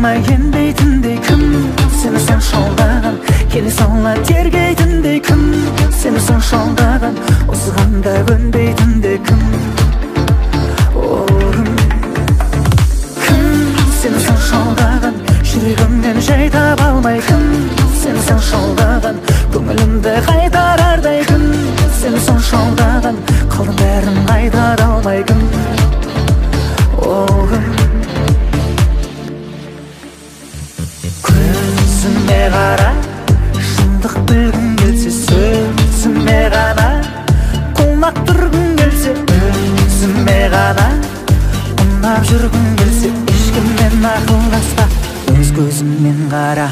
алмай енбейтіндей кім сені сонша алдаған, келе сала тергейтіндей кім сені сонша алдаған, осыған да көнбейтіндей кім ол кім сені сонша алдаған, жүрегімнен жай таба алмай кім сені сонша алдаған, көңілімді қайтарардай кім сені сонша алдаған, қалдым бәрін қайтара алмай кім ол кім. Көзіме қара, шындық білгің келсе, сөзіме ғана құлақ тұрғың келсе, өзіме ғана ұнап жүргің келсе, ешкіммен ақылдаспа, өз көзіңмен қара.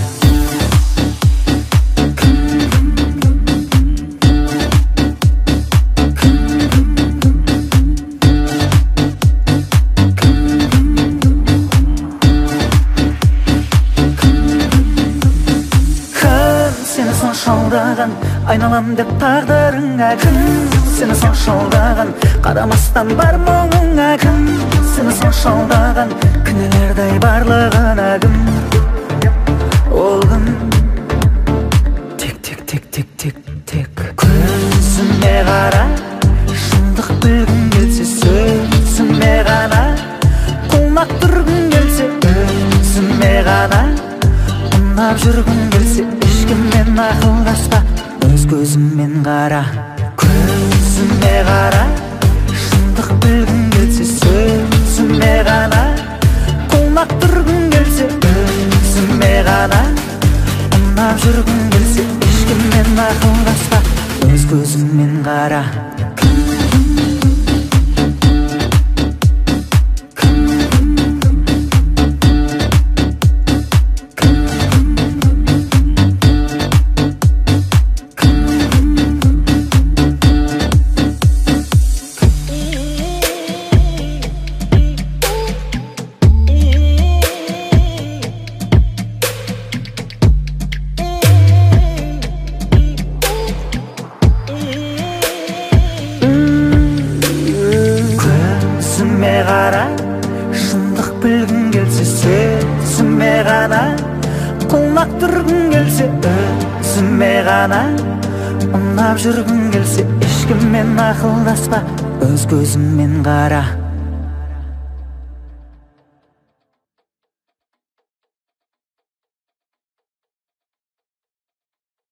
Алдаған, айналам деп тағдырыңа кім сені сонша алдаған, қарамастан бар мұңыңа кім сені сонша алдаған, кінәлердай барлығына кім ол кім. Тек тек тек тек тек тек көзіме қара, шындық білгің келсе, сөзіме ғана құлақ тұрғың келсе, өзіме ғана ұнап жүргің келсе, ешкіммен ақылдаспа, өз көзіммен қара. Көзіме қара, шындық білгің келсе, сөзіме ғана құлақ тұрғың келсе, өзіме ғана ұнап жүргің келсе, ешкіммен ақылдаспа, өз көзіммен қара. Көзіме қара, шындық білгің келсе, сөзіме ғана құлақ тұрғың келсе, өзіме ғана ұнап жүргің келсе, ешкіммен ақылдаспа, өз көзіммен қара.